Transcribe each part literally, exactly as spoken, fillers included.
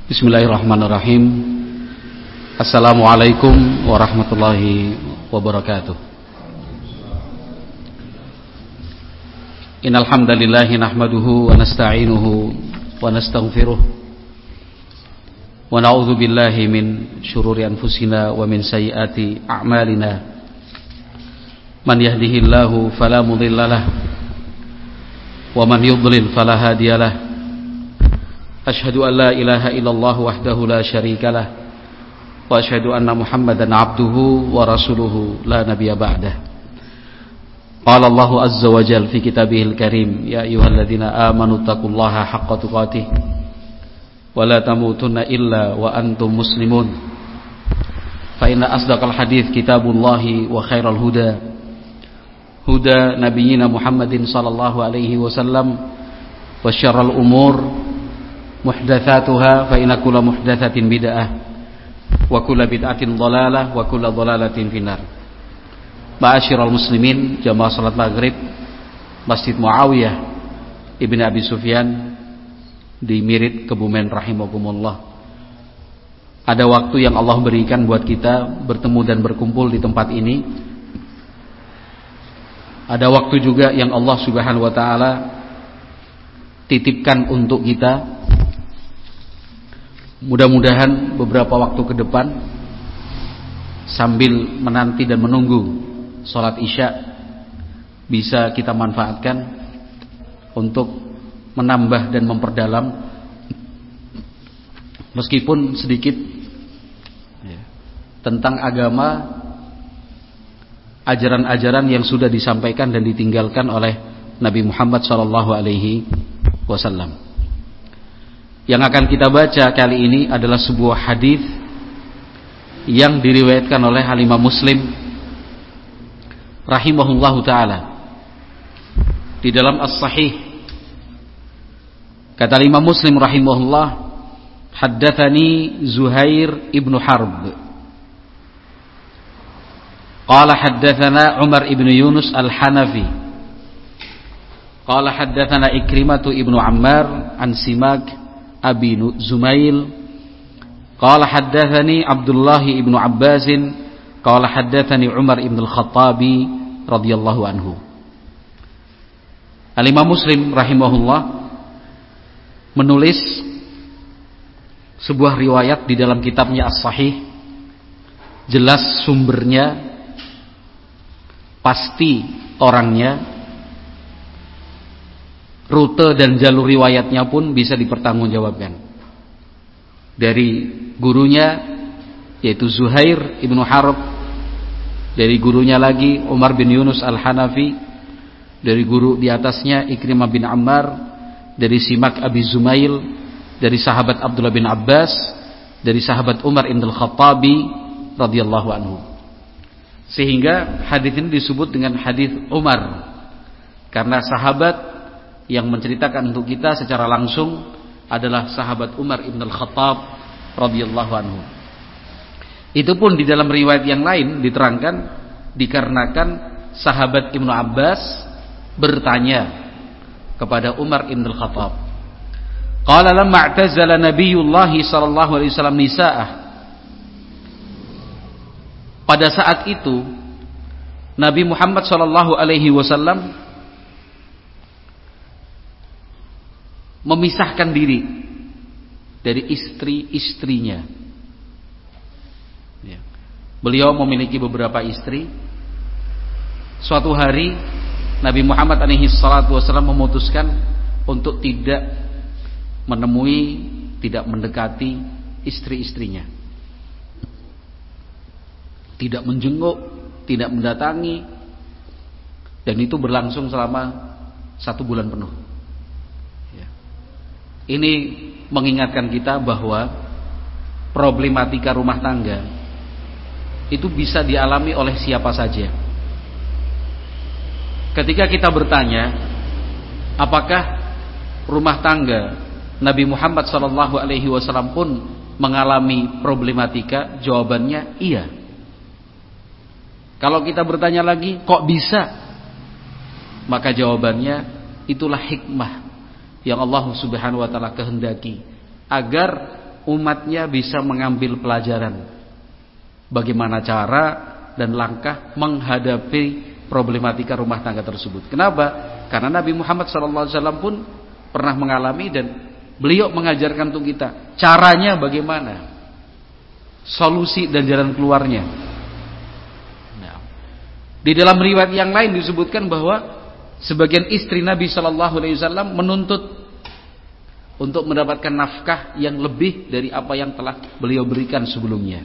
Bismillahirrahmanirrahim. Assalamualaikum warahmatullahi wabarakatuh. Innal hamdalillah nahmaduhu wa nasta'inuhu wa nastaghfiruh wa na'udzu billahi min syururi anfusina wa min sayyiati a'malina. Man yahdihillahu fala mudhillalah wa man yudlil fala hadiyalah. Asyhadu an la ilaha illallah wahdahu la syarikalah wa asyhadu anna Muhammadan abduhu wa rasuluhu la nabiyya ba'dah. Qala Allahu azza wa jalla fi kitabihil karim, ya ayyuhalladzina amanu taqullaha haqqa tuqatih wa la tamutunna illa wa antum muslimun. Fa inna asdaqal hadits kitabullahi wa khairal huda huda nabiyyina Muhammadin sallallahu alaihi wasallam wa syarrul umur muhdatsatuha fa inna kulla muhdatsatin bid'ah wa kulla bid'atin dhalalah wa kulla dhalalatin finnar. Ma'asyiral muslimin, jamaah salat maghrib Masjid Muawiyah Ibn Abi Sufyan di Mirit, Kebumen rahimakumullah. Ada waktu yang Allah berikan buat kita bertemu dan berkumpul di tempat ini. Ada waktu juga yang Allah Subhanahu wa taala titipkan untuk kita. Mudah-mudahan beberapa waktu ke depan sambil menanti dan menunggu sholat isya bisa kita manfaatkan untuk menambah dan memperdalam meskipun sedikit ya, tentang agama, ajaran-ajaran yang sudah disampaikan dan ditinggalkan oleh Nabi Muhammad shallallahu alaihi wasallam. Yang akan kita baca kali ini adalah sebuah hadis yang diriwayatkan oleh Imam Muslim rahimahullahu taala di dalam As-Sahih. Kata Imam Muslim rahimahullah, haddatsani Zuhair ibnu Harb qala haddatsana Umar ibnu Yunus al-Hanafi qala haddatsana Ikrimah ibnu Ammar an Simak Abi Zumail qala haddatsani Abdullah ibnu Abbas qala haddatsani Umar ibn al-Khattabi radhiyallahu anhu. Al-Imam Muslim rahimahullah menulis sebuah riwayat di dalam kitabnya As-Sahih, jelas sumbernya, pasti orangnya, rute dan jalur riwayatnya pun bisa dipertanggungjawabkan. Dari gurunya yaitu Zuhair ibnu Harb, dari gurunya lagi Umar bin Yunus al-Hanafi, dari guru di atasnya Ikrimah bin Ammar, dari Simak Abi Zumail, dari sahabat Abdullah bin Abbas, dari sahabat Umar ibn al-Khattabi radhiyallahu anhu. Sehingga hadis ini disebut dengan hadis Umar karena sahabat yang menceritakan untuk kita secara langsung adalah sahabat Umar ibn al-Khattab radhiyallahu anhu. Itu pun di dalam riwayat yang lain diterangkan dikarenakan sahabat Ibnu Abbas bertanya kepada Umar ibn al-Khattab. Qala lamma i'tazala Nabiyullah sallallahu alaihi wasallam nisa'ah. Pada saat itu Nabi Muhammad sallallahu alaihi wasallam memisahkan diri dari istri-istrinya. Ya. Beliau memiliki beberapa istri. Suatu hari Nabi Muhammad alaihi salatu wasallam memutuskan untuk tidak menemui, tidak mendekati istri-istrinya, tidak menjenguk, tidak mendatangi, dan itu berlangsung selama satu bulan penuh. Ini mengingatkan kita bahwa problematika rumah tangga itu bisa dialami oleh siapa saja. Ketika kita bertanya, apakah rumah tangga Nabi Muhammad shallallahu alaihi wasallam pun mengalami problematika? Jawabannya iya. Kalau kita bertanya lagi, kok bisa? Maka jawabannya itulah hikmah yang Allah Subhanahu wa taala kehendaki agar umatnya bisa mengambil pelajaran bagaimana cara dan langkah menghadapi problematika rumah tangga tersebut. Kenapa? Karena Nabi Muhammad shallallahu alaihi wasallam pun pernah mengalami dan beliau mengajarkan untuk kita caranya bagaimana, solusi dan jalan keluarnya. Nah, di dalam riwayat yang lain disebutkan bahwa sebagian istri Nabi shallallahu alaihi wasallam menuntut untuk mendapatkan nafkah yang lebih dari apa yang telah beliau berikan sebelumnya.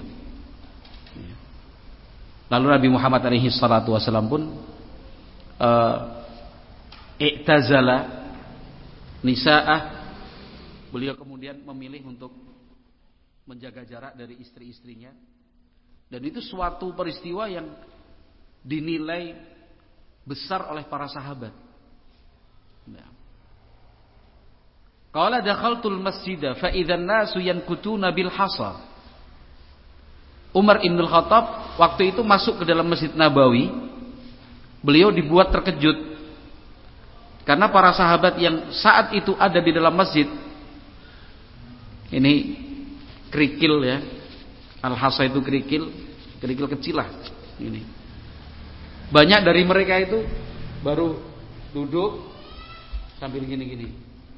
Lalu Nabi Muhammad alaihi salatu wasallam pun uh, i'tazala nisa'ah, beliau kemudian memilih untuk menjaga jarak dari istri-istrinya, dan itu suatu peristiwa yang dinilai besar oleh para sahabat. Nah. Qala dakhaltul masjida fa idzan nasu yankutuna bil hasa. Umar Ibn Khattab waktu itu masuk ke dalam Masjid Nabawi. Beliau dibuat terkejut karena para sahabat yang saat itu ada di dalam masjid, ini kerikil ya, al-hasa itu kerikil, kerikil kecil lah ini. Banyak dari mereka itu baru duduk sambil gini-gini,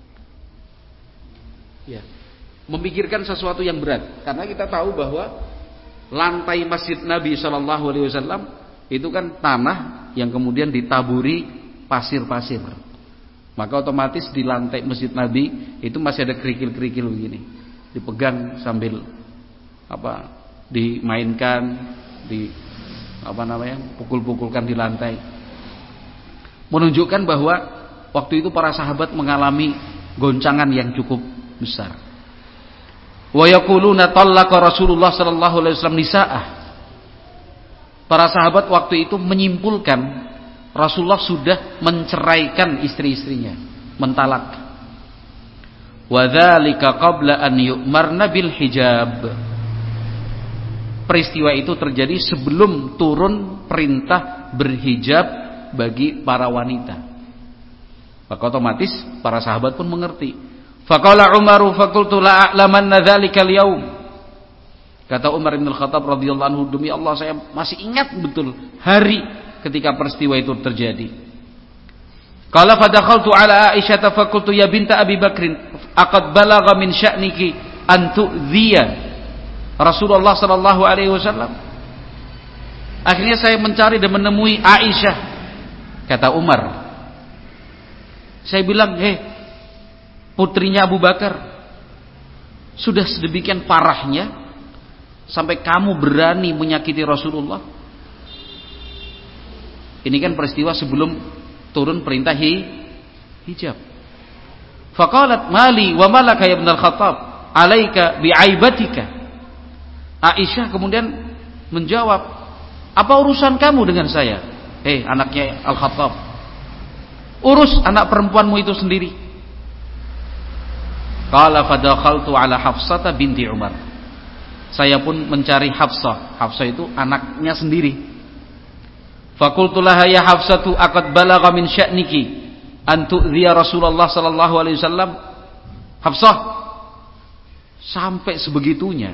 ya, memikirkan sesuatu yang berat. Karena kita tahu bahwa lantai Masjid Nabi shallallahu alaihi wasallam itu kan tanah yang kemudian ditaburi pasir-pasir. Maka otomatis di lantai Masjid Nabi itu masih ada kerikil-kerikil begini, dipegang sambil apa, dimainkan, di apa namanya, pukul-pukulkan di lantai, menunjukkan bahwa waktu itu para sahabat mengalami goncangan yang cukup besar. Wa yaquluna talaqa Rasulullah sallallahu alaihi wasallam nisa'ah. Para sahabat waktu itu menyimpulkan Rasulullah sudah menceraikan istri-istrinya, mentalak. Wa dzalika qabla an yu'marna bil hijab. Peristiwa itu terjadi sebelum turun perintah berhijab bagi para wanita. Maka otomatis para sahabat pun mengerti. Faqala Umaru faqultu la a'lamanna dzalikal yaum. Kata Umar bin Khattab radhiyallahu anhu, demi Allah saya masih ingat betul hari ketika peristiwa itu terjadi. Qala fadakhaltu ala Aisyah faqultu ya binta Abi Bakrin aqad balagha min sya'niki an tu'dhiya Rasulullah sallallahu alaihi wasallam. Akhirnya saya mencari dan menemui Aisyah. Kata Umar, saya bilang, "Hei, putrinya Abu Bakar, sudah sedemikian parahnya sampai kamu berani menyakiti Rasulullah?" Ini kan peristiwa sebelum turun perintah hijab. Faqalat mali wa malaka ya ibn al-Khattab alaika bi'aibatika. Aisyah kemudian menjawab, apa urusan kamu dengan saya? Eh, anaknya Al-Khattab, urus anak perempuanmu itu sendiri. Qala fadakhaltu ala Hafsah binti Umar. Saya pun mencari Hafsah. Hafsah itu anaknya sendiri. Faqultu laha ya Hafsatu aqad balagha min sya'niki an tu'dhiya Rasulullah sallallahu alaihi wasallam. Hafsah, sampai sebegitunya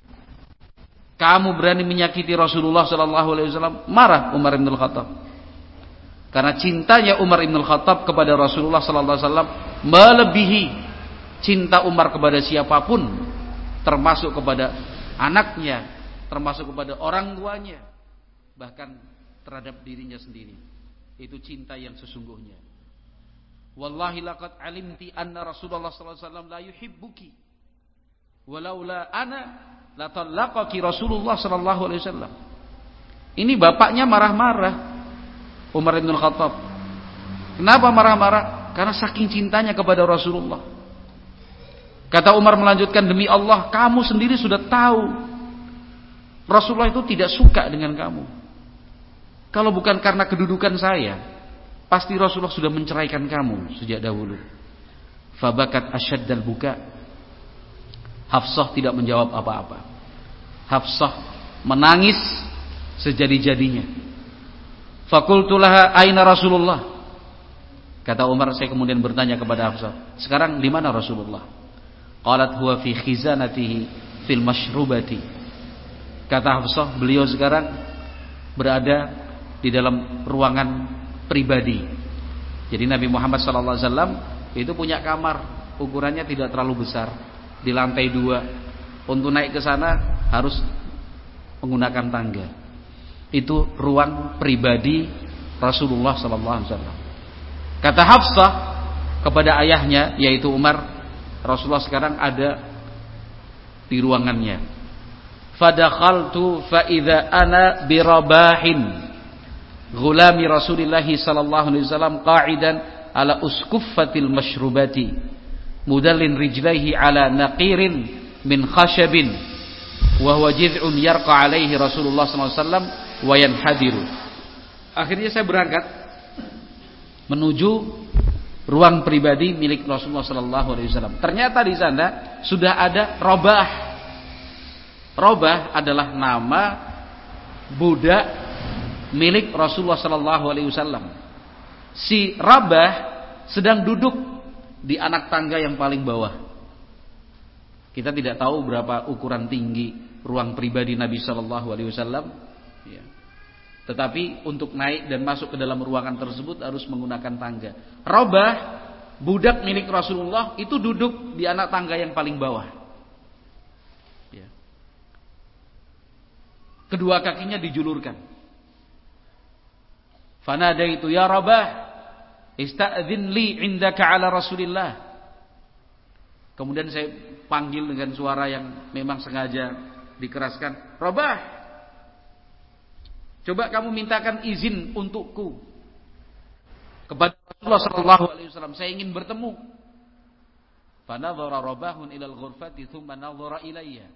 kamu berani menyakiti Rasulullah sallallahu alaihi wasallam? Marah Umar bin Khattab. Karena cintanya Umar bin Khattab kepada Rasulullah sallallahu alaihi wasallam melebihi cinta Umar kepada siapapun, termasuk kepada anaknya, termasuk kepada orang tuanya, bahkan terhadap dirinya sendiri. Itu cinta yang sesungguhnya. Wallahi laqad alimti anna Rasulullah sallallahu alaihi wasallam la yuhibbuki walaula ana la talaqaki Rasulullah sallallahu alaihi wasallam. Ini bapaknya marah-marah, Umar bin Khattab. Kenapa marah-marah? Karena saking cintanya kepada Rasulullah. Kata Umar melanjutkan, demi Allah kamu sendiri sudah tahu Rasulullah itu tidak suka dengan kamu. Kalau bukan karena kedudukan saya, pasti Rasulullah sudah menceraikan kamu sejak dahulu. Fabakat asyaddal buka. Hafsah tidak menjawab apa-apa. Hafsah menangis sejadi-jadinya. Fakultu laha aina Rasulullah. Kata Umar, saya kemudian bertanya kepada Hafsah, sekarang di mana Rasulullah? Qalat huwa fi khizanatihi fil mashrubati. Kata Hafsah, beliau sekarang berada di dalam ruangan pribadi. Jadi Nabi Muhammad sallallahu alaihi wasallam itu punya kamar, ukurannya tidak terlalu besar, di lantai dua. Untuk naik ke sana harus menggunakan tangga. Itu ruang pribadi Rasulullah sallallahu alaihi wasallam. Kata Hafsah kepada ayahnya yaitu Umar, Rasulullah sekarang ada di ruangannya. Fadakhaltu fa idza ana bi Rabahin ghulami Rasulillah sallallahu alaihi wasallam qa'idan ala uskuffatil mashrubati mudallin rijlaihi ala naqirin min khashabin wa huwa jiz'un yarqa alaihi Rasulullah sallallahu alaihi wasallam wa yanhadiru. Akhirnya saya berangkat menuju ruang pribadi milik Rasulullah sallallahu alaihi wasallam. Ternyata di sana sudah ada Rabah. Rabah adalah nama budak milik Rasulullah sallallahu alaihi wasallam. Si Rabah sedang duduk di anak tangga yang paling bawah. Kita tidak tahu berapa ukuran tinggi ruang pribadi Nabi sallallahu alaihi wasallam, ya. Tetapi untuk naik dan masuk ke dalam ruangan tersebut harus menggunakan tangga. Rabah, budak milik Rasulullah, itu duduk di anak tangga yang paling bawah, ya. Kedua kakinya dijulurkan. Fanadaitu ya Rabah, ista'dzin li indaka ala Rasulillah. Kemudian saya panggil dengan suara yang memang sengaja dikeraskan. Rabah, coba kamu mintakan izin untukku kepada Rasulullah sallallahu alaihi wasallam. Saya ingin bertemu. Fanadhara Rabahun ilal ghurfati thumma nadhara ilayya.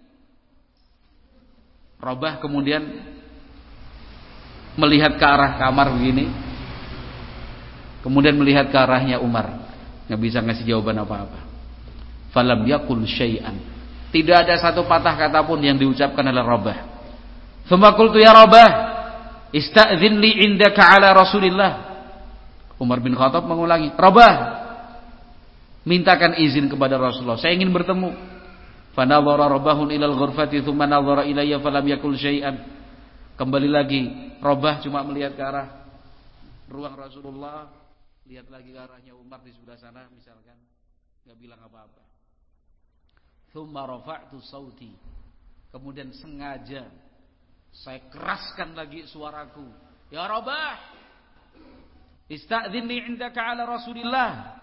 Rabah kemudian melihat ke arah kamar begini, kemudian melihat ke arahnya Umar, nggak bisa ngasih jawaban apa-apa. Falam yakul syai'an, tidak ada satu patah kata pun yang diucapkan oleh Rabah. Tsumma qultu ya Rabah, ista'dzin li indaka ala Rasulillah. Umar bin Khattab mengulangi, Rabah, mintakan izin kepada Rasulullah, saya ingin bertemu. Fanadhara Rabahun ilal ghurfati tsumma nadhara ilayya falam yakul syai'an. Kembali lagi Rabah cuma melihat ke arah ruang Rasulullah, lihat lagi ke arahnya Umar di sebelah sana misalkan, enggak bilang apa-apa. Tsumma rafa'tu sauti, kemudian sengaja saya keraskan lagi suaraku. Ya Rabah, ista'dzin li indaka ala Rasulillah.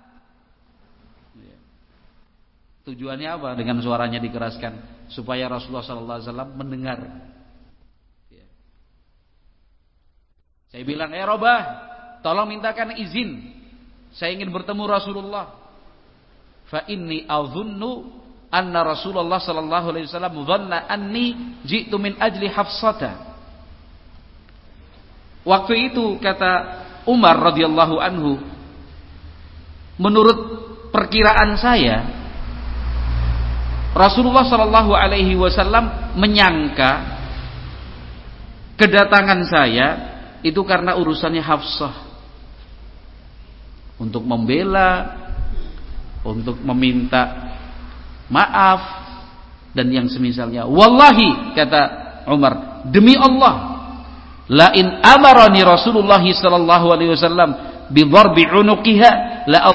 Tujuannya apa dengan suaranya dikeraskan? Supaya Rasulullah sallallahu alaihi wasallam mendengar. Ya. Saya bilang, "Eh Rabah, tolong mintakan izin. Saya ingin bertemu Rasulullah. Fa inni adzunnu anna Rasulullah sallallahu alaihi wasallam dhanna anni ji'tu min ajli Hafsata." Waktu itu kata Umar radhiyallahu anhu, menurut perkiraan saya Rasulullah sallallahu alaihi wasallam menyangka kedatangan saya itu karena urusannya Hafsah, untuk membela, untuk meminta maaf dan yang semisalnya. Wallahi, kata Umar, demi Allah, la in amarani Rasulullah sallallahu alaihi wasallam bi dharbi unuqiha la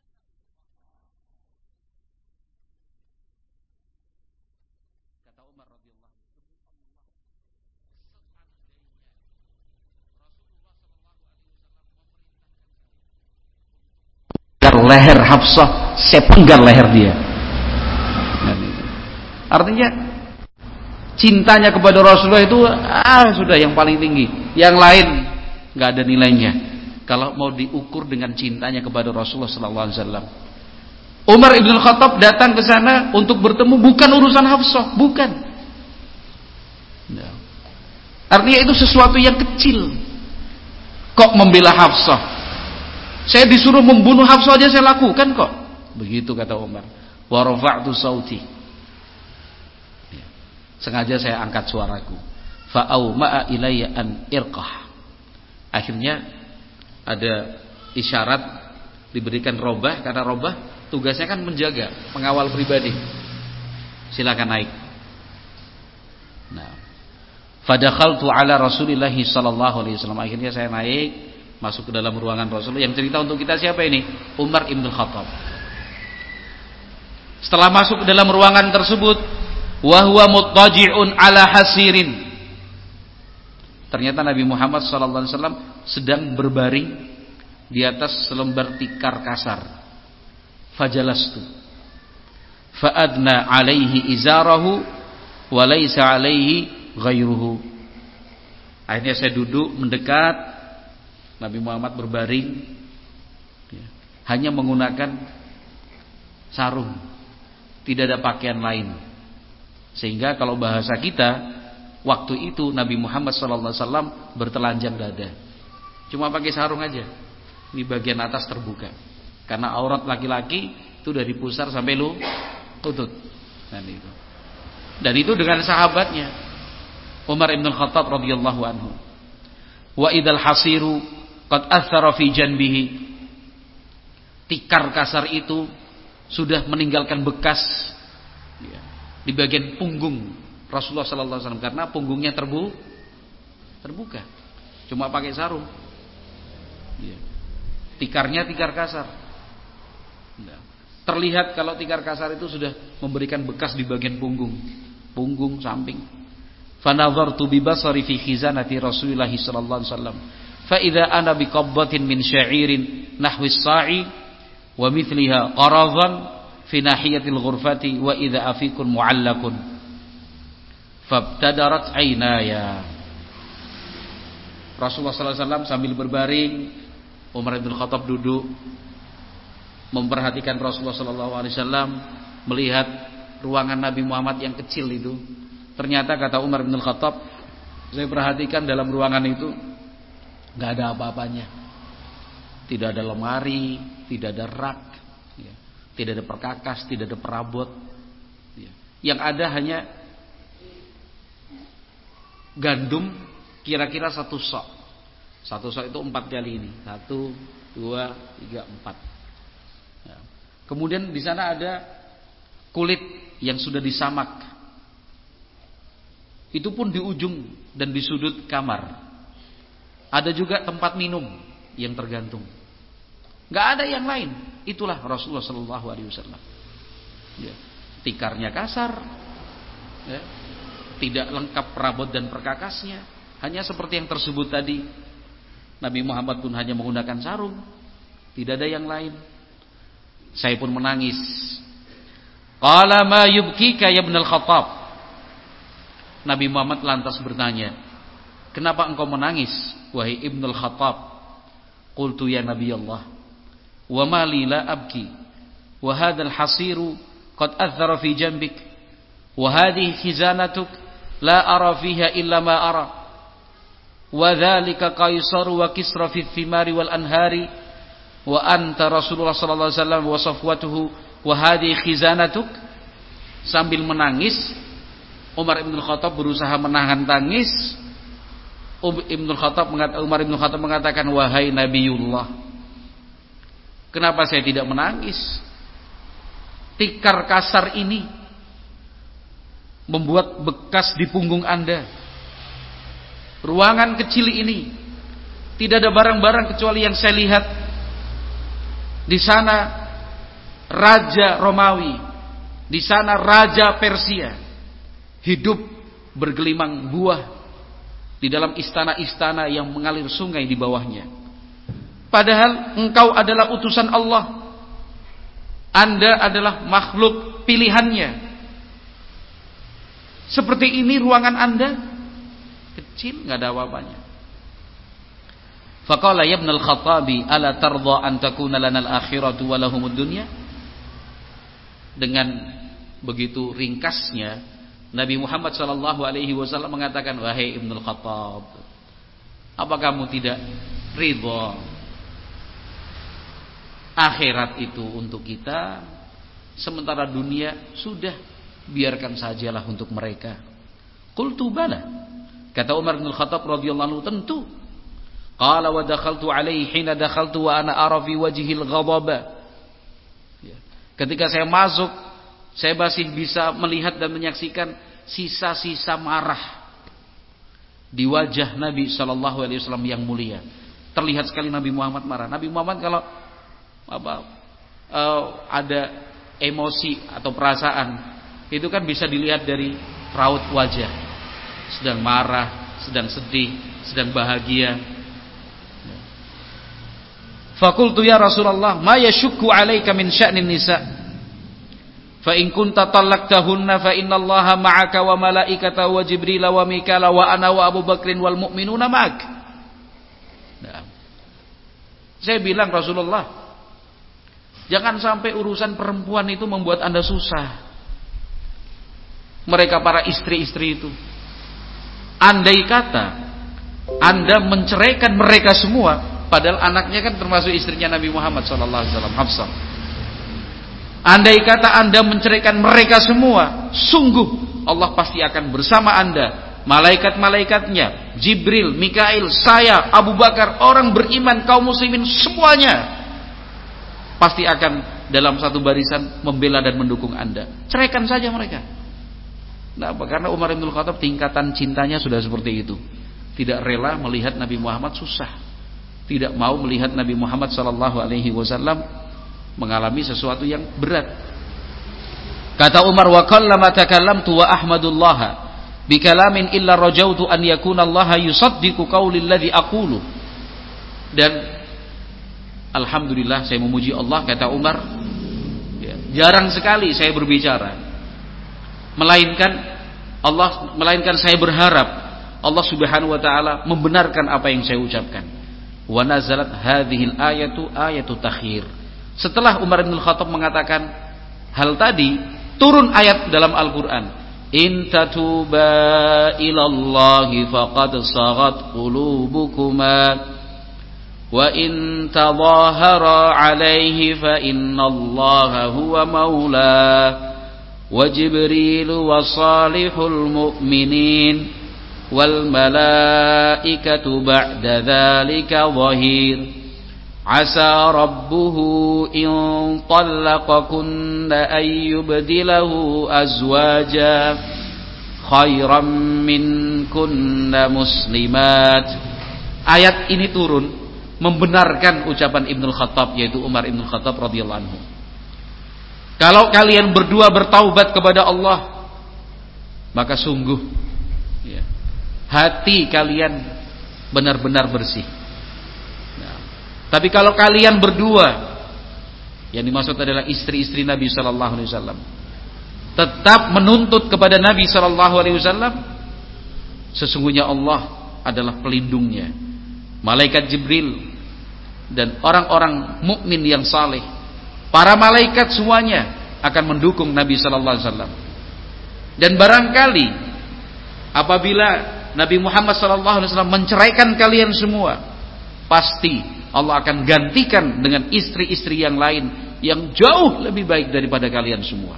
leher Hafsah, saya penggal leher dia. Artinya cintanya kepada Rasulullah itu ah sudah yang paling tinggi. Yang lain nggak ada nilainya kalau mau diukur dengan cintanya kepada Rasulullah sallallahu alaihi wasallam. Umar ibn Khattab datang ke sana untuk bertemu, bukan urusan Hafsah, bukan. Artinya itu sesuatu yang kecil. Kok membela Hafsah? Saya disuruh membunuh Hafsah aja saya lakukan kok. Begitu kata Umar. Wa rafa'tu sauti. Ya. Sengaja saya angkat suaraku. Fa auma'a ilayya an irqah. Akhirnya ada isyarat diberikan Rabah, karena Rabah tugasnya kan menjaga, pengawal pribadi. silakan naik. Nah, fadakhaltu ala Rasulillah sallallahu alaihi wasallam. Akhirnya saya naik, masuk ke dalam ruangan Rasulullah. Yang cerita untuk kita siapa ini? Umar ibn Khattab. Setelah masuk ke dalam ruangan tersebut, wa huwa muttaji'un ala hasirin. Ternyata Nabi Muhammad sallallahu alaihi wasallam sedang berbaring di atas selembar tikar kasar. Fajalastu fa adna alaihi izarahu wa laisa alaihi ghairuhu. Akhirnya saya duduk mendekat. Nabi Muhammad berbaring, ya, hanya menggunakan sarung, tidak ada pakaian lain. Sehingga kalau bahasa kita, waktu itu Nabi Muhammad shallallahu alaihi wasallam bertelanjang dada, cuma pakai sarung aja. Ini bagian atas terbuka, karena aurat laki-laki itu dari pusar sampai lu lutut. Dan itu. Dan itu dengan sahabatnya Umar ibn Khattab radhiyallahu anhu. Wa idal hasiru qad athara fi janbihi. Tikar kasar itu sudah meninggalkan bekas ya, di bagian punggung Rasulullah sallallahu alaihi wasallam, karena punggungnya terbu terbuka. Cuma pakai sarung. Ya. Tikarnya tikar kasar. Ya. Terlihat kalau tikar kasar itu sudah memberikan bekas di bagian punggung. Punggung samping. Fanadhartu bi basari fi khizanati Rasulillah sallallahu alaihi wasallam. Fa idza ana bi qabbatin min sya'irin nahwi as-sa'i wa mithliha qarazan fi nahiyatil ghurfati wa idza afiqun mu'allaqun. Fabtadarat aynaya. Rasulullah sallallahu alaihi wasallam sambil berbaring, Umar bin Khattab duduk memperhatikan Rasulullah sallallahu alaihi wasallam, melihat ruangan Nabi Muhammad yang kecil itu. Ternyata kata Umar bin Khattab, saya perhatikan dalam ruangan itu nggak ada apa-apanya. Tidak ada lemari, tidak ada rak, ya. Tidak ada perkakas, tidak ada perabot. Ya. Yang ada hanya gandum kira-kira satu sok. Satu sok itu empat kali ini. Satu, dua, tiga, empat. Ya. Kemudian di sana ada kulit yang sudah disamak. Itu pun di ujung dan di sudut kamar. Ada juga tempat minum yang tergantung. Gak ada yang lain. Itulah Rasulullah Sallallahu Alaihi Wasallam. Ya. Tikarnya kasar, ya. Tidak lengkap perabot dan perkakasnya. Hanya seperti yang tersebut tadi. Nabi Muhammad pun hanya menggunakan sarung. Tidak ada yang lain. Saya pun menangis. Qala ma yubkika ya Ibn al-Khattab. Nabi Muhammad lantas bertanya, kenapa engkau menangis wahai Ibn al-Khattab? Qultu ya Nabi Allah, wa ma li la abki wa hadzal hasiru qad athara fi janbik wa hadhihi khizanatuk la ara fiha illa ma ara wa dzalika qaisar wa kisra fi thimari wal anhari wa anta Rasulullah sallallahu alaihi wasallam wa safwatuhu wa hadhihi khizanatuk. Sambil menangis Umar ibn Khattab berusaha menahan tangis. Ibn Khattab Umar ibn Khattab mengatakan, wahai Nabiullah, kenapa saya tidak menangis? Tikar kasar ini membuat bekas di punggung Anda. Ruangan kecil ini tidak ada barang-barang kecuali yang saya lihat. Di sana Raja Romawi, di sana Raja Persia hidup bergelimang buah di dalam istana-istana yang mengalir sungai di bawahnya. Padahal engkau adalah utusan Allah. Anda adalah makhluk pilihannya. Seperti ini ruangan Anda kecil, nggak ada apa-apanya. Faqala ya Ibn al-Khattabi ala tardha an takuna lana al-akhiratu wa lahumud dunya. Dengan begitu ringkasnya Nabi Muhammad sallallahu alaihi wasallam mengatakan, wahai Ibn al-Khattab, apa kamu tidak ridha akhirat itu untuk kita, sementara dunia sudah biarkan sajalah untuk mereka? Qultu bala. Kata Umar bin Khattab radhiyallahu anhu, tentu. Qala wa dakhaltu alaihi hina dakhaltu wa ana ara fi wajhil ghadaba. Ketika saya masuk, Saya masih bisa melihat dan menyaksikan sisa-sisa marah di wajah Nabi Shallallahu Alaihi Wasallam yang mulia. Terlihat sekali Nabi Muhammad marah. Nabi Muhammad kalau apa uh, ada emosi atau perasaan, itu kan bisa dilihat dari raut wajah. Sedang marah, sedang sedih, sedang bahagia. Fakultu ya Rasulullah, ma yashukku alaika min sya'nin nisa. Fa in kunta talaqtahunna fa innallaha ma'aka wa malaikatahu wa Jibril wa Mikala wa ana wa Abu Bakrin wal mu'minuna ma'ak. Nah, saya bilang Rasulullah, jangan sampai urusan perempuan itu membuat Anda susah. Mereka para istri-istri itu, andai kata Anda menceraikan mereka semua, padahal anaknya kan termasuk istrinya Nabi Muhammad sallallahu alaihi wasallam, Hafsah. Andai kata Anda menceraikan mereka semua, sungguh Allah pasti akan bersama Anda, malaikat-malaikatnya, Jibril, Mikail, saya, Abu Bakar, orang beriman, kaum muslimin semuanya pasti akan dalam satu barisan membela dan mendukung Anda. Ceraikan saja mereka. Nah, karena Umar bin Khattab tingkatan cintanya sudah seperti itu. Tidak rela melihat Nabi Muhammad susah. Tidak mau melihat Nabi Muhammad sallallahu alaihi wasallam mengalami sesuatu yang berat. Kata Umar, wa qallama takallamtu wa ahmadullah bi kalamin illa rajautu an yakuna Allah yusaddiqu qawli alladhi aqulu. Dan alhamdulillah, saya memuji Allah, kata Umar, ya, jarang sekali saya berbicara melainkan Allah melainkan saya berharap Allah Subhanahu wa taala membenarkan apa yang saya ucapkan. Wa nazalat hadhil ayatu ayatu takhir. Setelah Umar bin Khattab mengatakan hal tadi, turun ayat dalam Al-Quran, in tatuba ilallahi faqad saghat qulubukuma wa in tadhahara alaihi fa innallaha huwa maula wa Jibril wa salihul mu'minin wal malaikatu ba'da dzalika dhahir. Asa rabbuhu in talaqakunna ay yubdilahu azwaja khairan minkunna muslimat. Ayat ini turun membenarkan ucapan Ibnu Khattab, yaitu Umar Ibnu Khattab radhiyallahu anhu. Kalau kalian berdua bertaubat kepada Allah, maka sungguh ya, hati kalian benar-benar bersih. Tapi kalau kalian berdua, yang dimaksud adalah istri-istri Nabi sallallahu alaihi wasallam, tetap menuntut kepada Nabi sallallahu alaihi wasallam, sesungguhnya Allah adalah pelindungnya. Malaikat Jibril dan orang-orang mukmin yang saleh, para malaikat semuanya akan mendukung Nabi sallallahu alaihi wasallam. Dan barangkali apabila Nabi Muhammad sallallahu alaihi wasallam menceraikan kalian semua, pasti Allah akan gantikan dengan istri-istri yang lain yang jauh lebih baik daripada kalian semua.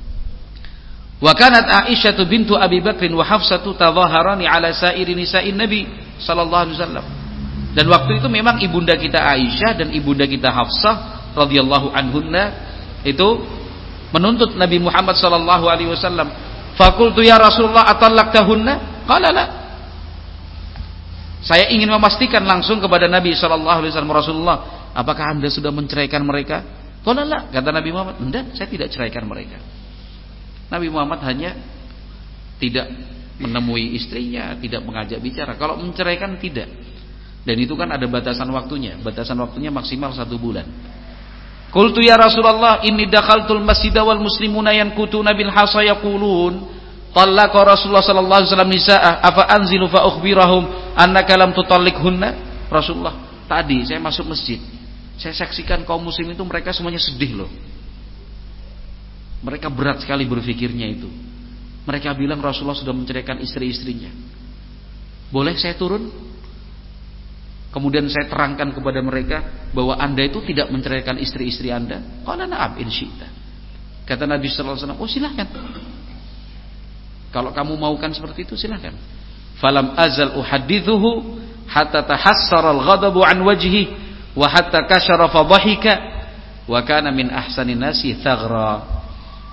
Wa kanat Aisyah bintu Abi Bakr wa Hafsah tadhaharani ala sairi nisa'in Nabi sallallahu alaihi wasallam. Dan waktu itu memang ibunda kita Aisyah dan ibunda kita Hafsah radhiyallahu anhunna itu menuntut Nabi Muhammad sallallahu alaihi wasallam. Faqultu ya Rasulullah atallaqtahunna? Qala la. Saya ingin memastikan langsung kepada Nabi sallallahu alaihi wasallam, Rasulullah, apakah Anda sudah menceraikan mereka? Qala la, kata Nabi Muhammad, "Enggak, saya tidak ceraikan mereka." Nabi Muhammad hanya tidak menemui istrinya, tidak mengajak bicara. Kalau menceraikan tidak. Dan itu kan ada batasan waktunya. Batasan waktunya maksimal satu bulan. Qultu ya Rasulullah, inni dakhaltul masjida wal muslimuna yankutuna bil hasa yaqulun talaqa Rasulullah sallallahu alaihi wasallam nisaa afa anzilu fa ukhbirahum annaka lam tutalliqhunna. Rasulullah, tadi saya masuk masjid, saya saksikan kaum muslim itu mereka semuanya sedih loh. Mereka berat sekali berfikirnya itu. Mereka bilang Rasulullah sudah menceraikan istri-istrinya. Boleh saya turun? Kemudian saya terangkan kepada mereka bahwa Anda itu tidak menceraikan istri-istri Anda. Qala na'am in syi'ta. Kata Nabi sallallahu alaihi wasallam, "Oh, silakan. Kalau kamu maukan seperti itu silakan." Falam azal uhaddithuhu hatta tahassara al-ghadabu an wajhi wa hatta kashara fa dhahika wa kana min ahsanin nasi thaghra.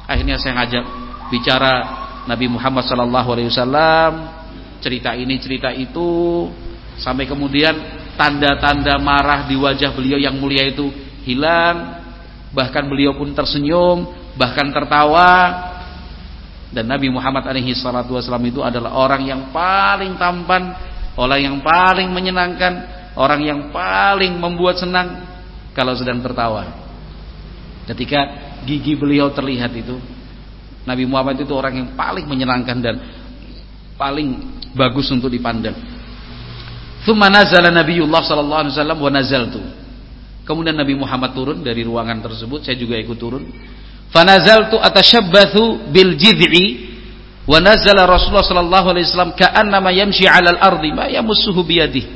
Akhirnya saya ngajak bicara Nabi Muhammad sallallahu alaihi wasallam, cerita ini cerita itu, sampai kemudian tanda-tanda marah di wajah beliau yang mulia itu hilang, bahkan beliau pun tersenyum, bahkan tertawa. Dan Nabi Muhammad alaihi salatu wasallam itu adalah orang yang paling tampan, orang yang paling menyenangkan, orang yang paling membuat senang kalau sedang tertawa. Ketika gigi beliau terlihat itu, Nabi Muhammad itu orang yang paling menyenangkan dan paling bagus untuk dipandang. Tsumma nazala Nabiullah sallallahu alaihi wasallam wa nazaltu. Kemudian Nabi Muhammad turun dari ruangan tersebut, saya juga ikut turun. Fa nazaltu atashabbathu bil jid'i wa nazala Rasulullah sallallahu alaihi wasallam ka'annama yamshi 'alal ardi ma yamussuhu bi yadihi.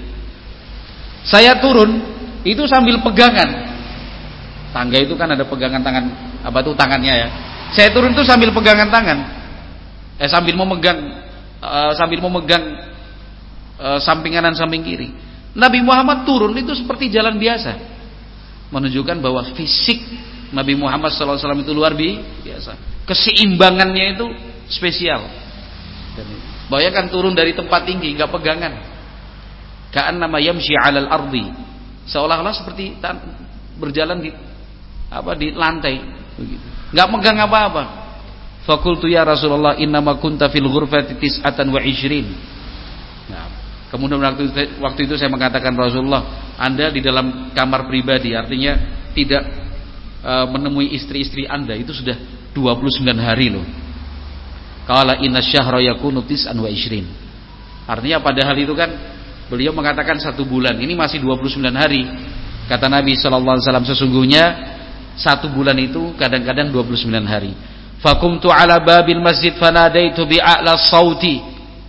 Saya turun itu sambil pegangan. Tangga itu kan ada pegangan tangan, apa tuh tangannya ya. Saya turun itu sambil pegangan tangan. Eh sambil memegang uh, sambil memegang uh, samping kanan samping kiri. Nabi Muhammad turun itu seperti jalan biasa. Menunjukkan bahwa fisik Nabi Muhammad sallallahu alaihi wasallam itu luar biasa. Keseimbangannya itu spesial. Bayangkan turun dari tempat tinggi enggak pegangan. Ka'annama yamshi 'alal ardi. Seolah-olah seperti berjalan di apa di lantai begitu. Enggak megang apa-apa. Faqultu ya Rasulullah innama kunta fil ghurfati tis'atan wa ishrin. Nah, kemudian waktu itu, waktu itu saya mengatakan Rasulullah, Anda di dalam kamar pribadi, artinya tidak uh, menemui istri-istri Anda itu sudah dua puluh sembilan hari loh. Qala inna syahra yakunu tis'an wa ishrin. Artinya padahal itu kan beliau mengatakan satu bulan, ini masih dua puluh sembilan hari. Kata Nabi sallallahu alaihi wasallam, sesungguhnya satu bulan itu kadang-kadang dua puluh sembilan hari. Faqumtu ala babil masjid fanadaitu bi'a'la sauti.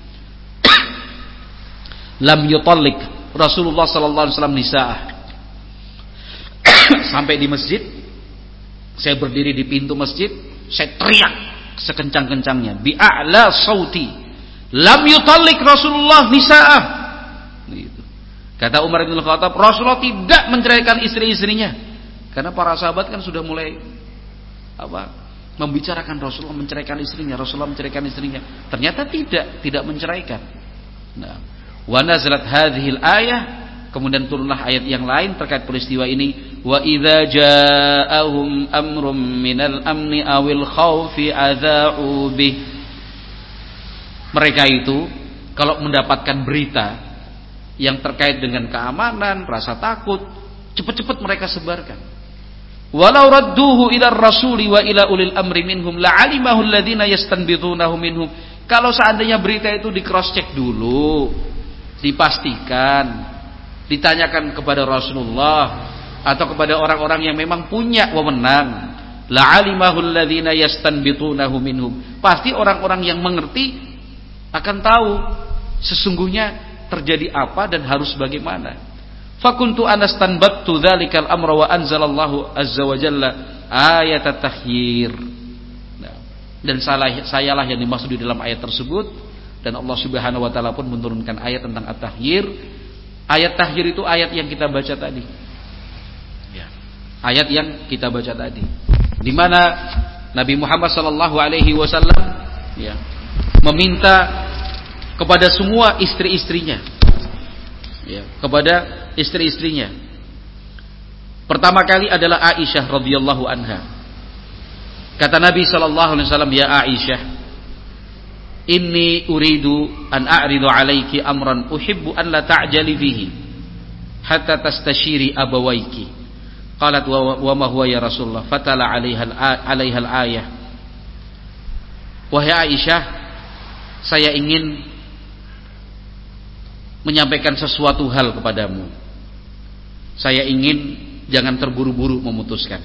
Lam yutallik Rasulullah sallallahu alaihi wasallam nisa'ah. Sampai di masjid, saya berdiri di pintu masjid, saya teriak sekencang-kencangnya, bi'a'la sauti. Lam yutallik Rasulullah nisa'ah. Gitu. Kata Umar bin Khattab, Rasulullah tidak menceraikan istri-istrinya. Karena para sahabat kan sudah mulai apa? Membicarakan Rasulullah menceraikan istrinya, Rasulullah menceraikan istrinya. Ternyata tidak, tidak menceraikan. Nah, wa nazalat hadhil ayah, kemudian turunlah ayat yang lain terkait peristiwa ini. Wa idza ja'ahum amrum minal amni awil khaufi adza'u bih. Mereka itu kalau mendapatkan berita yang terkait dengan keamanan, rasa takut, cepat-cepat mereka sebarkan. Walau radduhu ila rasuli wa ila ulil amri minhum la'alimahu alladhina yastanbitunahu minhum. Kalau seandainya berita itu di cross check dulu, dipastikan, ditanyakan kepada Rasulullah atau kepada orang-orang yang memang punya wewenang, la'alimahu alladhina yastanbitunahu minhum. Pasti orang-orang yang mengerti akan tahu sesungguhnya terjadi apa dan harus bagaimana. Fakuntu anastanbattu dzalikal amra wa anzalallahu azza wa jalla ayat at-tahyir. Nah, dan salah sayalah yang dimaksud di dalam ayat tersebut, dan Allah Subhanahu wa taala pun menurunkan ayat tentang at-tahyir. Ayat tahyir itu ayat yang kita baca tadi. Ya. Ayat yang kita baca tadi. Di mana Nabi Muhammad sallallahu alaihi wasallam ya, meminta kepada semua istri-istrinya, ya, kepada istri-istrinya. Pertama kali adalah Aisyah radhiyallahu anha. Kata Nabi sallallahu alaihi wasallam, ya Aisyah, inni uridu an a'ridu alaiki amran uhibbu an la ta'jali fihi hatta tastashiri abawaiki. Qalat wa ma huwa ya Rasulullah? Fatala 'alaiha 'alaiha al-ayah. Wahai Aisyah, saya ingin menyampaikan sesuatu hal kepadamu. Saya ingin jangan terburu-buru memutuskan.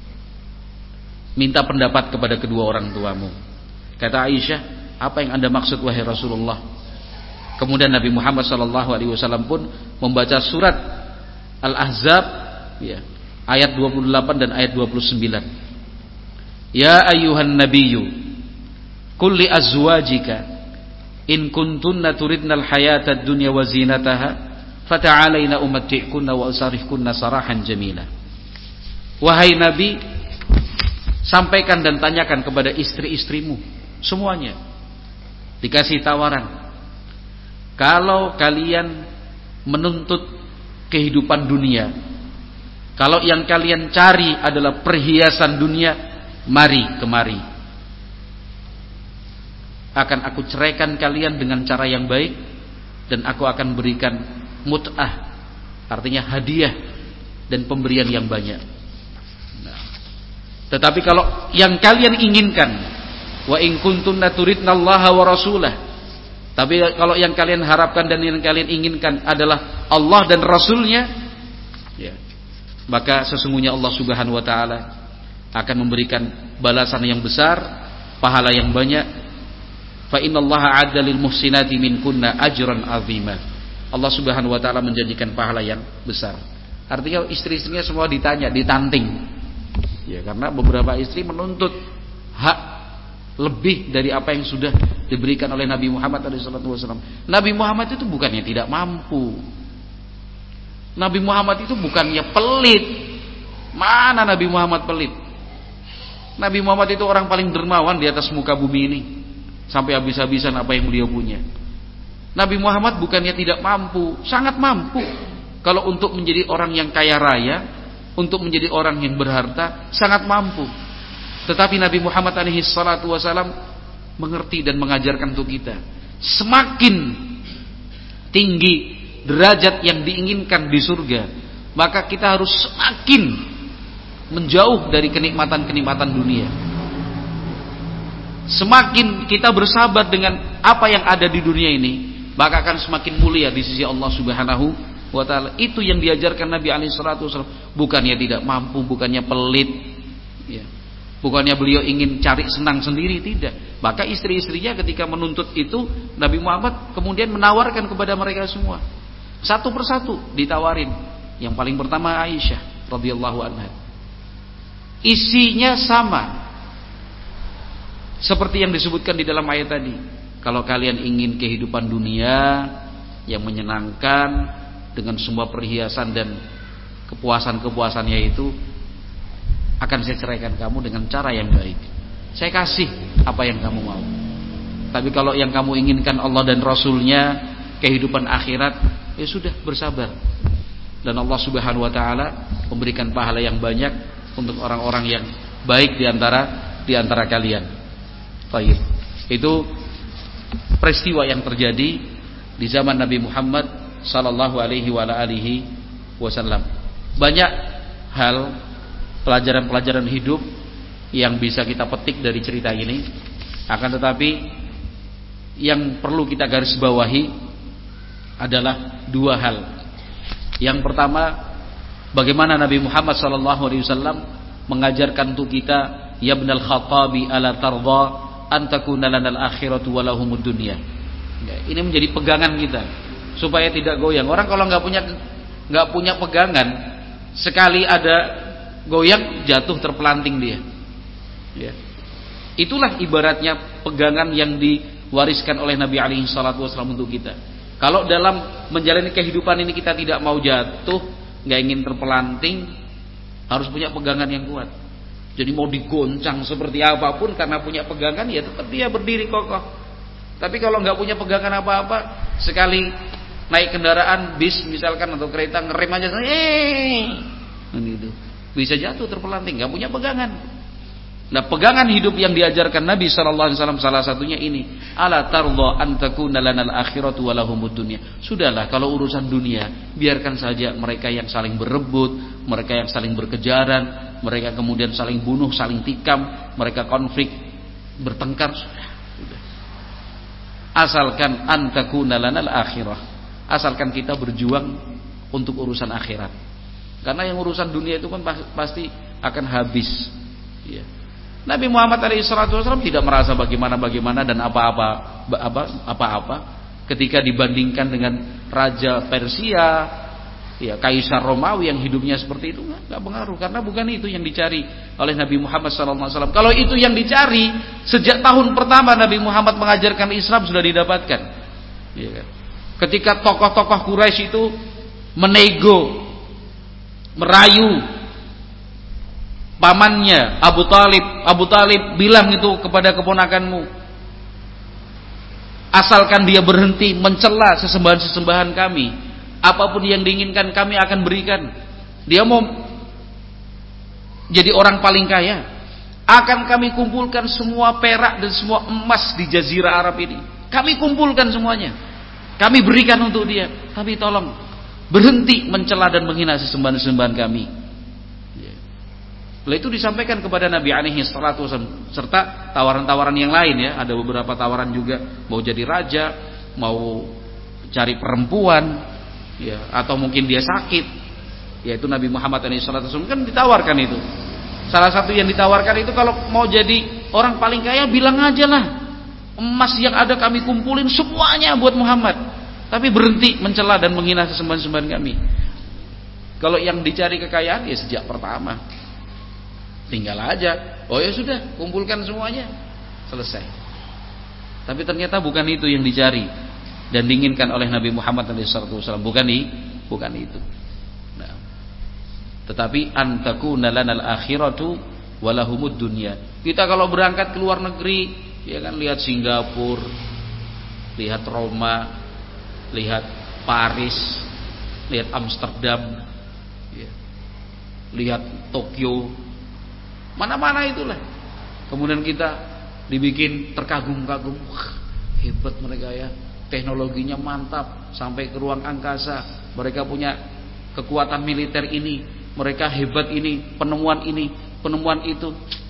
Minta pendapat kepada kedua orang tuamu. Kata Aisyah, apa yang Anda maksud wahai Rasulullah? Kemudian Nabi Muhammad sallallahu alaihi wasallam pun membaca surat Al-Ahzab ya, ayat dua puluh delapan dan ayat dua puluh sembilan. Ya ayyuhan nabiyyu qul li azwajika in kuntunna turidnal hayatad dunya wa zinataha fata'alaina umatti'kunna wa usarifkunna sarahan jamila. Wahai Nabi, Sampaikan dan tanyakan kepada istri-istrimu semuanya. Dikasih tawaran. Kalau kalian menuntut kehidupan dunia, kalau yang kalian cari adalah perhiasan dunia, mari kemari. Akan aku ceraikan kalian dengan cara yang baik, dan aku akan berikan mut'ah, artinya hadiah dan pemberian yang banyak. Nah, tetapi kalau yang kalian inginkan, wa in kuntunna turidnallaha wa rasulah, tapi kalau yang kalian harapkan dan yang kalian inginkan adalah Allah dan Rasulnya, ya, maka sesungguhnya Allah Subhanahu wa taala akan memberikan balasan yang besar, pahala yang banyak. Fa innallaha 'adda lil muhsinati minkunna ajran 'azima. Allah Subhanahu wa taala menjanjikan pahala yang besar. Artinya istri-istrinya semua ditanya, ditanting. Ya, karena beberapa istri menuntut hak lebih dari apa yang sudah diberikan oleh Nabi Muhammad shallallahu alaihi wasallam. Nabi Muhammad itu bukannya tidak mampu. Nabi Muhammad itu bukannya pelit. Mana Nabi Muhammad pelit? Nabi Muhammad itu orang paling dermawan di atas muka bumi ini. Sampai habis-habisan apa yang beliau punya. Nabi Muhammad bukannya tidak mampu, sangat mampu. Kalau untuk menjadi orang yang kaya raya, untuk menjadi orang yang berharta, sangat mampu. Tetapi Nabi Muhammad alaihi salatu wasallam mengerti dan mengajarkan untuk kita. Semakin tinggi derajat yang diinginkan di surga, maka kita harus semakin menjauh dari kenikmatan-kenikmatan dunia. Semakin kita bersahabat dengan apa yang ada di dunia ini, maka akan semakin mulia di sisi Allah Subhanahu wa taala. Itu yang diajarkan Nabi alaihi salatu wasallam. Bukannya tidak mampu, bukannya pelit, ya. Bukannya beliau ingin cari senang sendiri, tidak. Maka istri-istrinya ketika menuntut itu, Nabi Muhammad kemudian menawarkan kepada mereka semua. Satu persatu ditawarin. Yang paling pertama Aisyah radhiyallahu anha. Isinya sama seperti yang disebutkan di dalam ayat tadi. Kalau kalian ingin kehidupan dunia yang menyenangkan dengan semua perhiasan dan kepuasan-kepuasannya itu, akan saya ceraikan kamu dengan cara yang baik. Saya kasih apa yang kamu mau. Tapi kalau yang kamu inginkan Allah dan Rasulnya, kehidupan akhirat, ya sudah, bersabar. Dan Allah Subhanahu wa taala memberikan pahala yang banyak untuk orang-orang yang baik di antara di antara kalian. Baik. Itu peristiwa yang terjadi di zaman Nabi Muhammad sallallahu alaihi wa alihi wasallam. Banyak hal, pelajaran-pelajaran hidup yang bisa kita petik dari cerita ini. Akan tetapi yang perlu kita garis bawahi adalah dua hal. Yang pertama, bagaimana Nabi Muhammad sallallahu alaihi wasallam mengajarkan untuk kita, ya ibnal Khattabi ala tardha an takuna lanal akhiratu wa lahumud dunya. Ini menjadi pegangan kita supaya tidak goyang. Orang kalau nggak punya nggak punya pegangan, sekali ada goyang jatuh terpelanting dia. Ya. Itulah ibaratnya pegangan yang diwariskan oleh Nabi alaihi salatu wasallam untuk kita. Kalau dalam menjalani kehidupan ini kita tidak mau jatuh, nggak ingin terpelanting, harus punya pegangan yang kuat. Jadi mau digoncang seperti apapun, karena punya pegangan ya tetap dia berdiri kokoh. Tapi kalau nggak punya pegangan apa-apa, sekali naik kendaraan bis misalkan atau kereta, ngerem aja, eh, gitu, bisa jatuh terpelanting, nggak punya pegangan. Nah, pegangan hidup yang diajarkan Nabi sallallahu alaihi wasallam salah satunya ini, ala tardha an takuna lanal akhiratu wa lahumud dunya. Sudahlah, kalau urusan dunia biarkan saja mereka yang saling berebut, mereka yang saling berkejaran, mereka kemudian saling bunuh, saling tikam, mereka konflik, bertengkar, sudah. Asalkan an takuna lanal akhirah. Asalkan kita berjuang untuk urusan akhirat. Karena yang urusan dunia itu kan pasti akan habis. Ya. Nabi Muhammad alaihi salatu wasallam tidak merasa bagaimana-bagaimana dan apa-apa apa-apa ketika dibandingkan dengan raja Persia, ya, kaisar Romawi yang hidupnya seperti itu, enggak pengaruh, karena bukan itu yang dicari oleh Nabi Muhammad sallallahu alaihi wasallam. Kalau itu yang dicari, sejak tahun pertama Nabi Muhammad mengajarkan Islam sudah didapatkan. Ya, ketika tokoh-tokoh Quraisy itu menego, merayu pamannya Abu Talib, Abu Talib bilang itu kepada keponakanmu, asalkan dia berhenti mencela sesembahan-sesembahan kami, apapun yang diinginkan kami akan berikan. Dia mau jadi orang paling kaya, akan kami kumpulkan semua perak dan semua emas di Jazirah Arab ini, kami kumpulkan semuanya, kami berikan untuk dia. Tapi tolong berhenti mencela dan menghina sesembahan-sesembahan kami. Lalu itu disampaikan kepada Nabi alaihi salatu wasallam, serta tawaran-tawaran yang lain ya. Ada beberapa tawaran juga, mau jadi raja, mau cari perempuan ya, atau mungkin dia sakit. Yaitu Nabi Muhammad alaihi salatu wasallam kan ditawarkan itu. Salah satu yang ditawarkan itu, kalau mau jadi orang paling kaya bilang aja lah, emas yang ada kami kumpulin semuanya buat Muhammad. Tapi berhenti mencela dan menghina sesembahan-sembahan kami. Kalau yang dicari kekayaan ya sejak pertama, tinggal aja, oh ya sudah, kumpulkan semuanya, selesai. Tapi ternyata bukan itu yang dicari dan diinginkan oleh Nabi Muhammad shallallahu alaihi wasallam. Bukan i, bukan itu. Nah, tetapi antakuna lanal akhiratu walahumud dunya. Kita kalau berangkat ke luar negeri, ya kan, lihat Singapura, lihat Roma, lihat Paris, lihat Amsterdam, ya, lihat Tokyo, mana-mana itulah. Kemudian kita dibikin terkagum-kagum, wah, hebat mereka ya, teknologinya mantap, sampai ke ruang angkasa, mereka punya kekuatan militer ini, mereka hebat ini, penemuan ini, penemuan itu.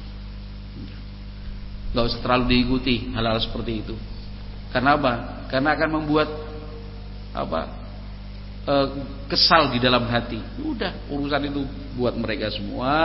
Gak usah terlalu diikuti hal-hal seperti itu. Karena apa? Karena akan membuat apa e, kesal di dalam hati. Udah, urusan itu buat mereka semua.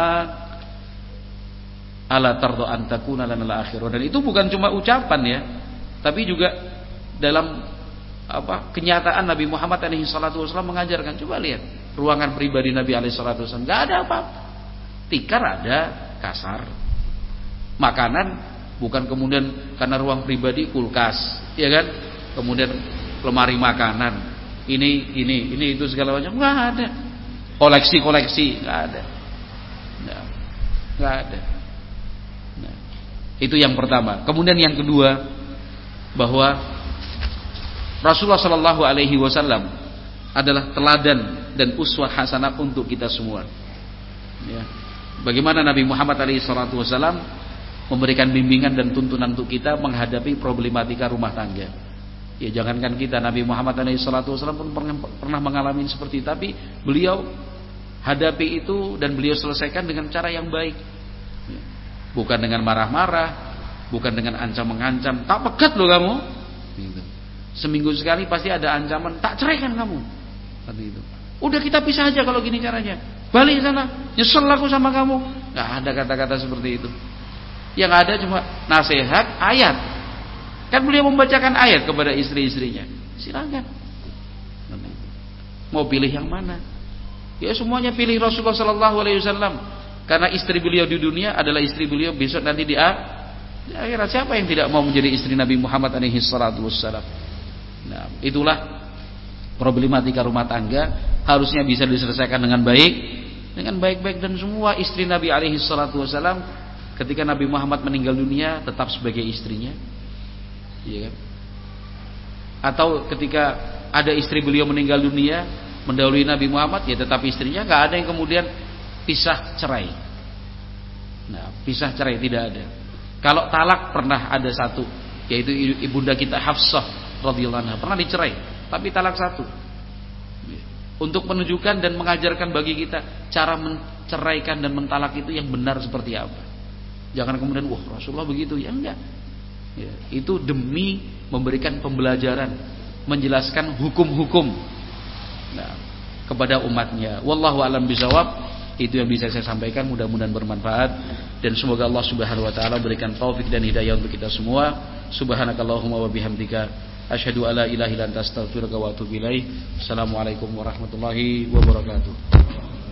Ala tardo antakuna lanal akhirah. Dan itu bukan cuma ucapan ya, tapi juga dalam apa kenyataan Nabi Muhammad alaihi salatu wasallam mengajarkan. Coba lihat ruangan pribadi Nabi alaihi salatu wasallam, enggak ada apa-apa. Tikar ada, kasar. Makanan bukan kemudian karena ruang pribadi kulkas, ya kan? Kemudian lemari makanan, ini ini ini itu segala macam, nggak ada. Koleksi-koleksi nggak ada, nggak, nggak ada. Nah, itu yang pertama. Kemudian yang kedua, bahwa Rasulullah Shallallahu Alaihi Wasallam adalah teladan dan uswah hasanah untuk kita semua. Ya. Bagaimana Nabi Muhammad Alaihi Wasallam memberikan bimbingan dan tuntunan untuk kita menghadapi problematika rumah tangga. Ya, jangankan kita, Nabi Muhammad shallallahu alaihi wasallam pun pernah, pernah mengalami seperti itu, tapi beliau hadapi itu dan beliau selesaikan dengan cara yang baik. Ya. Bukan dengan marah-marah, bukan dengan ancam-mengancam, tak pegat loh kamu. Gitu. Seminggu sekali pasti ada ancaman, tak ceraikan kamu. Seperti itu. Udah kita pisah aja kalau gini caranya. Balik sana, nyesel aku sama kamu. Nggak ada kata-kata seperti itu. Yang ada cuma nasihat, ayat. Kan beliau membacakan ayat kepada istri-istrinya. Silakan. Mau pilih yang mana? Ya semuanya pilih Rasulullah Sallallahu Alaihi Wasallam. Karena istri beliau di dunia adalah istri beliau besok nanti di akhirat. Siapa yang tidak mau menjadi istri Nabi Muhammad Alaihi Wasallam? Nah, itulah problematika rumah tangga harusnya bisa diselesaikan dengan baik, dengan baik-baik, dan semua istri Nabi Alaihi Wasallam ketika Nabi Muhammad meninggal dunia tetap sebagai istrinya. Ya kan? Atau ketika ada istri beliau meninggal dunia mendahului Nabi Muhammad, ya tetap istrinya, nggak ada yang kemudian pisah cerai. Nah, pisah cerai tidak ada. Kalau talak pernah ada satu, yaitu ibunda kita Hafsah radhiyallahu anha pernah dicerai, tapi talak satu. Untuk menunjukkan dan mengajarkan bagi kita cara menceraikan dan mentalak itu yang benar seperti apa. Jangan kemudian wah Rasulullah begitu, ya enggak. Ya, itu demi memberikan pembelajaran, menjelaskan hukum-hukum nah, kepada umatnya. Wallahu a'lam bishawab. Itu yang bisa saya sampaikan, mudah-mudahan bermanfaat, dan semoga Allah Subhanahu wa taala berikan taufik dan hidayah untuk kita semua. Subhanakallahumma wa bihamdika asyhadu alla ilaha illa anta astaghfiruka wa atubu ilaik. Assalamualaikum warahmatullahi wabarakatuh.